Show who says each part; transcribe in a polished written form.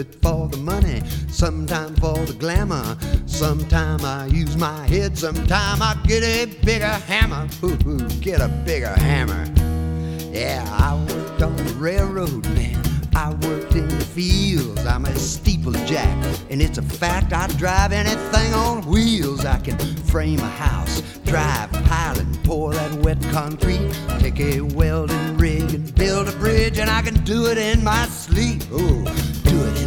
Speaker 1: it for the money, sometime for the glamour. Sometime I use my head, sometime I get a bigger hammer. Ooh, get a bigger hammer. Yeah, I worked on the railroad, man. I worked in the fields. I'm a steeplejack, and it's a fact I drive anything on wheels. I can frame a house, drive, pile, and pour that wet concrete. Take a welding rig and build a bridge, and I can do it in my sleep. Ooh.